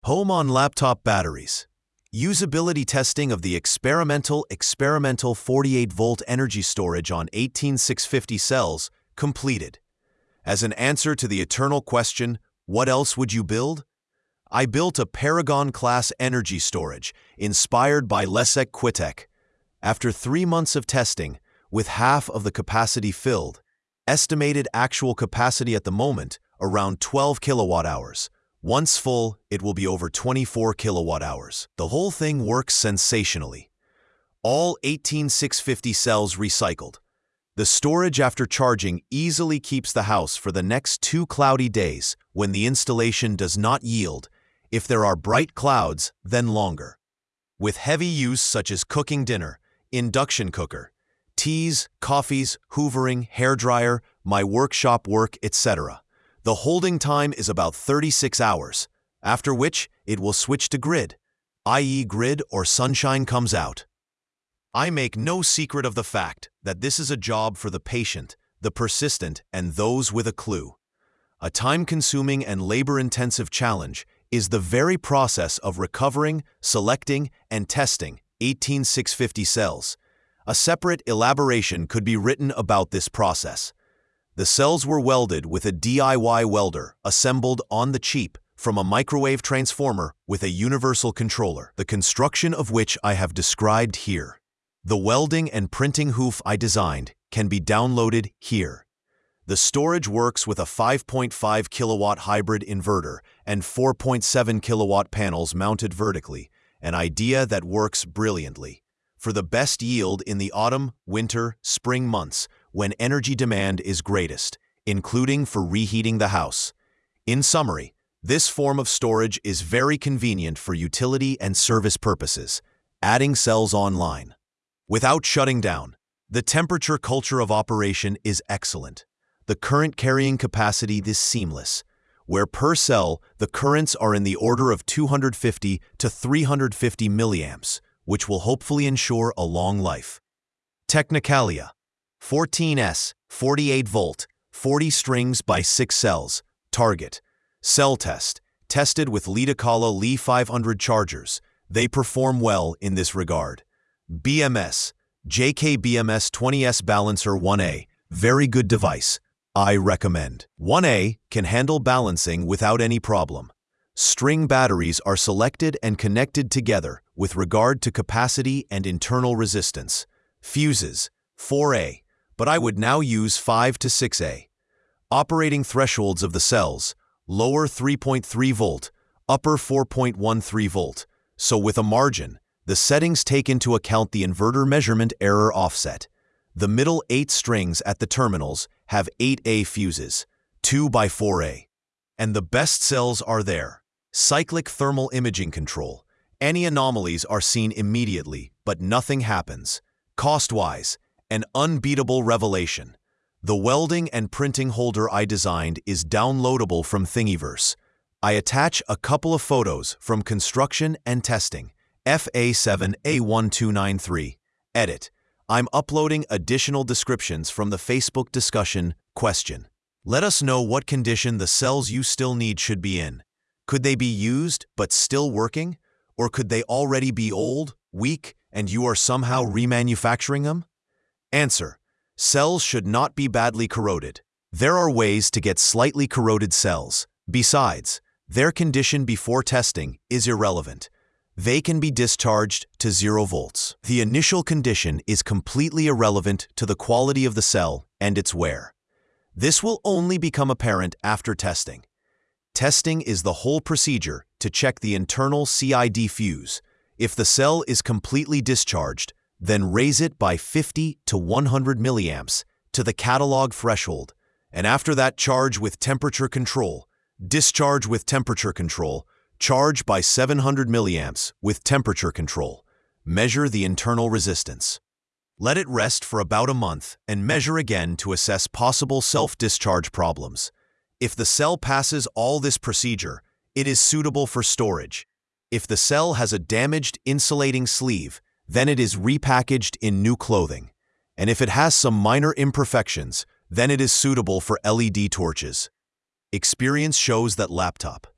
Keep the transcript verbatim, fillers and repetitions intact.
Home on laptop batteries. Usability testing of the experimental experimental forty-eight volt energy storage on eighteen six fifty cells completed. As an answer to the eternal question, what else would you build? I built a Paragon-class energy storage inspired by Lessec Quitek. After three months of testing, with half of the capacity filled, estimated actual capacity at the moment around twelve kilowatt hours. Once full, it will be over twenty-four kilowatt hours. The whole thing works sensationally. All eighteen six fifty cells recycled. The storage after charging easily keeps the house for the next two cloudy days when the installation does not yield. If there are bright clouds, then longer. With heavy use such as cooking dinner, induction cooker, teas, coffees, hoovering, hairdryer, my workshop work, et cetera. The holding time is about thirty-six hours, after which it will switch to grid, that is grid or sunshine comes out. I make no secret of the fact that this is a job for the patient, the persistent, and those with a clue. A time-consuming and labor-intensive challenge is the very process of recovering, selecting, and testing eighteen six fifty cells. A separate elaboration could be written about this process. The cells were welded with a D I Y welder assembled on the cheap from a microwave transformer with a universal controller, the construction of which I have described here. The welding and printing hoof I designed can be downloaded here. The storage works with a five point five kilowatt hybrid inverter and four point seven kilowatt panels mounted vertically, an idea that works brilliantly. For the best yield in the autumn, winter, spring months, when energy demand is greatest, including for reheating the house. In summary, this form of storage is very convenient for utility and service purposes, adding cells online. Without shutting down, the temperature culture of operation is excellent. The current carrying capacity is seamless, where per cell the currents are in the order of two hundred fifty to three hundred fifty milliamps, which will hopefully ensure a long life. Technicalia. fourteen S, forty-eight volt, forty strings by six cells, target. Cell test, tested with Lidocala Li five hundred chargers. They perform well in this regard. B M S, J K B M S twenty S Balancer one A, very good device. I recommend. one A can handle balancing without any problem. String batteries are selected and connected together with regard to capacity and internal resistance. Fuses, four A, but I would now use five to six A. Operating thresholds of the cells, lower three point three volt, upper four point one three volt, so with a margin. The settings take into account the inverter measurement error offset. The middle eight strings at the terminals have eight A fuses, two by four A. And the best cells are there. Cyclic thermal imaging control. Any anomalies are seen immediately, but nothing happens. Cost-wise, an unbeatable revelation. The welding and printing holder I designed is downloadable from Thingiverse. I attach a couple of photos from construction and testing. F A seven A one two nine three. Edit. I'm uploading additional descriptions from the Facebook discussion question. Let us know what condition the cells you still need should be in. Could they be used but still working? Or could they already be old, weak, and you are somehow remanufacturing them? Answer. Cells should not be badly corroded. There are ways to get slightly corroded cells. Besides, their condition before testing is irrelevant. They can be discharged to zero volts. The initial condition is completely irrelevant to the quality of the cell and its wear. This will only become apparent after testing. Testing is the whole procedure to check the internal C I D fuse. If the cell is completely discharged, then raise it by fifty to one hundred milliamps to the catalog threshold, and after that charge with temperature control, discharge with temperature control, charge by seven hundred milliamps with temperature control. Measure the internal resistance. Let it rest for about a month and measure again to assess possible self-discharge problems. If the cell passes all this procedure, it is suitable for storage. If the cell has a damaged insulating sleeve, then it is repackaged in new clothing. And if it has some minor imperfections, then it is suitable for L E D torches. Experience shows that laptop